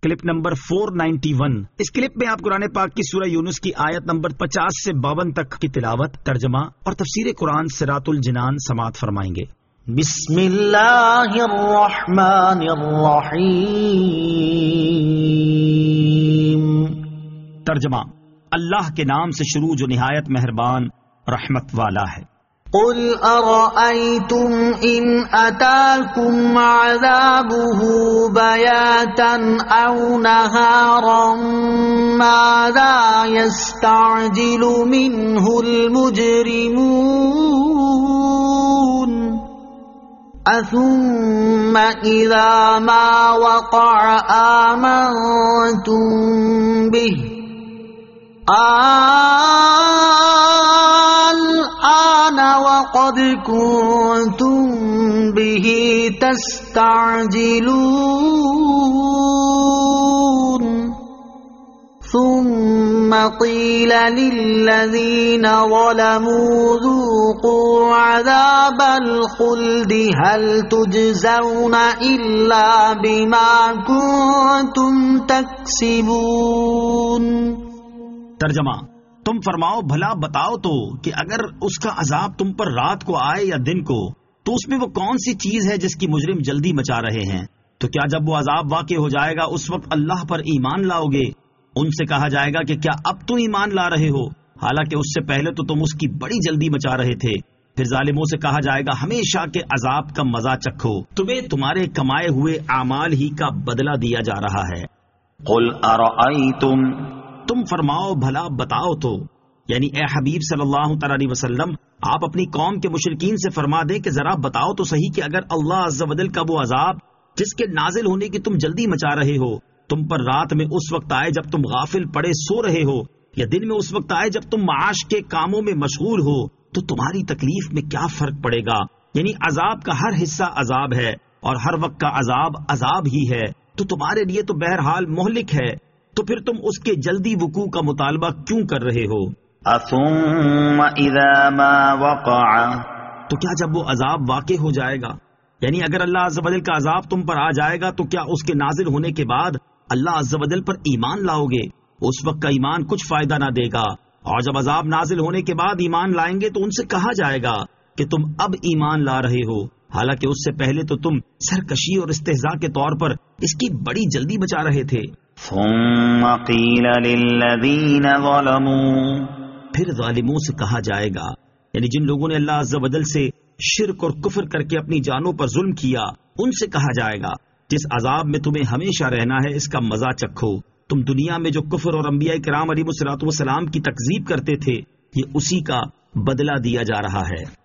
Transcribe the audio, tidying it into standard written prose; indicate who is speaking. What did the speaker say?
Speaker 1: Clip number 491۔ اس clip میں آپ قرآن پاک کی سورہ یونس کی آیت نمبر 50 سے 52 تک کی تلاوت، ترجمہ اور تفسیر قرآن صراط الجنان سماعت فرمائیں گے۔
Speaker 2: بسم اللہ الرحمن الرحیم۔
Speaker 1: ترجمہ، اللہ کے نام سے شروع جو نہایت مہربان رحمت والا ہے۔
Speaker 2: قل ارأيتم ان اتاكم عذابه بياتا او نهارا ماذا يستعجل منه المجرمون اثم اذا ما وقع آمنتم به الآن وقد كنتم به تستعجلون ثم قيل للذين ظلموا ذوقوا عذاب الخلد هل تجزون إلا بما كنتم تكسبون۔
Speaker 1: ترجمہ، تم فرماؤ بھلا بتاؤ تو کہ اگر اس کا عذاب تم پر رات کو آئے یا دن کو تو اس میں وہ کون سی چیز ہے جس کی مجرم جلدی مچا رہے ہیں؟ تو کیا جب وہ عذاب واقع ہو جائے گا اس وقت اللہ پر ایمان لاؤ گے؟ ان سے کہا جائے گا کہ کیا اب تم ایمان لا رہے ہو، حالانکہ اس سے پہلے تو تم اس کی بڑی جلدی مچا رہے تھے۔ پھر ظالموں سے کہا جائے گا ہمیشہ کے عذاب کا مزہ چکھو، تمہیں تمہارے کمائے ہوئے اعمال ہی کا بدلہ دیا جا رہا ہے۔
Speaker 3: قل ارأیتم،
Speaker 1: تم فرماؤ بھلا بتاؤ تو، یعنی اے حبیب صلی اللہ تعالی علیہ وسلم آپ اپنی قوم کے مشرکین سے فرما دیں کہ ذرا بتاؤ تو صحیح کہ اگر اللہ عز و جل کا وہ عذاب جس کے نازل ہونے کی تم جلدی مچا رہے ہو تم پر رات میں اس وقت آئے جب تم غافل پڑے سو رہے ہو، یا دن میں اس وقت آئے جب تم معاش کے کاموں میں مشغول ہو، تو تمہاری تکلیف میں کیا فرق پڑے گا؟ یعنی عذاب کا ہر حصہ عذاب ہے اور ہر وقت کا عذاب عذاب ہی ہے، تو تمہارے لیے تو بہرحال مہلک ہے، تو پھر تم اس کے جلدی وقوع کا مطالبہ کیوں کر رہے ہو؟
Speaker 3: اثم اذا ما وقع،
Speaker 1: تو کیا جب وہ عذاب واقع ہو جائے گا، یعنی اگر اللہ عز و جل کا عذاب تم پر آ جائے گا تو کیا اس کے نازل ہونے کے بعد اللہ عز و جل پر ایمان لاؤ گے؟ اس وقت کا ایمان کچھ فائدہ نہ دے گا، اور جب عذاب نازل ہونے کے بعد ایمان لائیں گے تو ان سے کہا جائے گا کہ تم اب ایمان لا رہے ہو، حالانکہ اس سے پہلے تو تم سرکشی اور استہزاء کے طور پر اس کی بڑی جلدی بچا رہے تھے۔
Speaker 3: ثم قیل للذین ظلموا،
Speaker 1: پھر ظالموں سے کہا جائے گا، یعنی جن لوگوں نے اللہ عز و جل سے شرک اور کفر کر کے اپنی جانوں پر ظلم کیا، ان سے کہا جائے گا جس عذاب میں تمہیں ہمیشہ رہنا ہے اس کا مزہ چکھو، تم دنیا میں جو کفر اور انبیاء کرام علیہ الصلوۃ والسلام کی تکذیب کرتے تھے یہ اسی کا بدلہ دیا جا رہا ہے۔